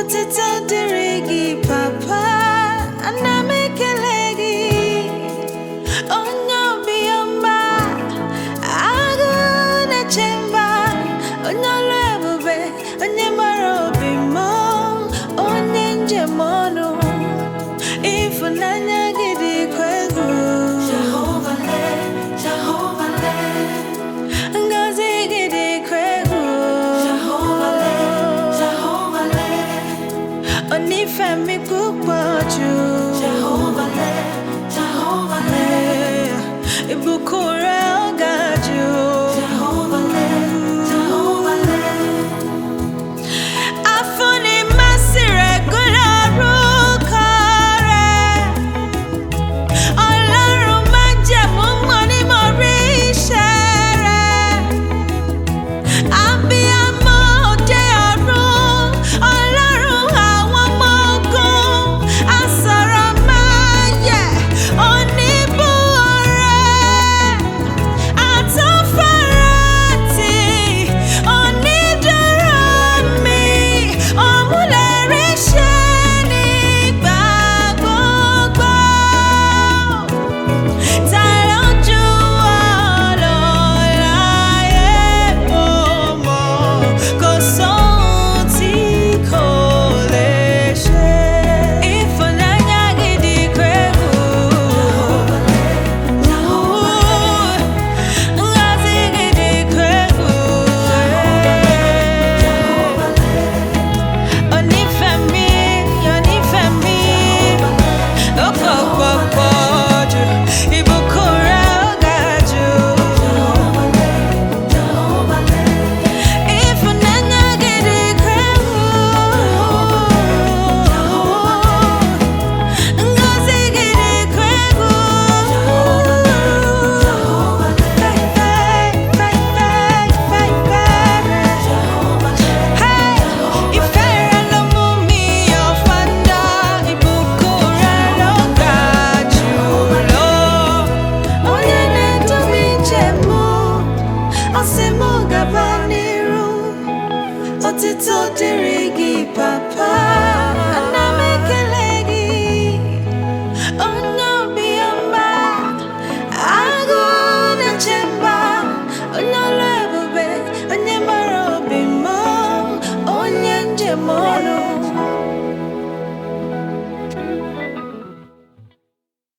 Otito dirigi papa anamekelegi onyo biomba agune chemba onyo lebube onye mara obi mo onye njemono ifunanya gidi kwegu Jehovah le ngozi gidi kwegu Jehovah le onifemi pupoju Jehovah le ibukun re ogaju Jehovah le afuni masire gularuko re Ọlọ́run májẹ̀mú mọ́ ni mo rí iṣẹ́ rẹ̀ abiyamọ òde ọ̀run Ọlọ́run àwọn ọmọ ogun asọ̀rọ̀ máa yẹ oníbú ọrẹ àtúnfàràtì onídùúró mi òmùlẹ̀ríṣẹ́ nígbà gbogbo. Ta lójú ọlọ́láyé mo mọ̀ kò sóhun tí kò lè ṣe. Ìfọ̀nàyà gidi kwegu ngozi gidi kwegu onífẹ̀mí ó pọ̀ jù ìbùkún rẹ̀ ó ga jù. Ìfọ̀nàyà gidi kwegu ngozi gidi kwegu ìfẹ́ rẹ̀ ló mú mi yọ̀ fanda ìbùkún rẹ̀ ló ga jù lọ. Onye na-edu m njem ọ sị m gaba n'iru otito dịrị gị papa ana m ekele gị onye obiọma agụ na-eche mba onye ọlụ ebube onye mara obi m onye njem ọnụ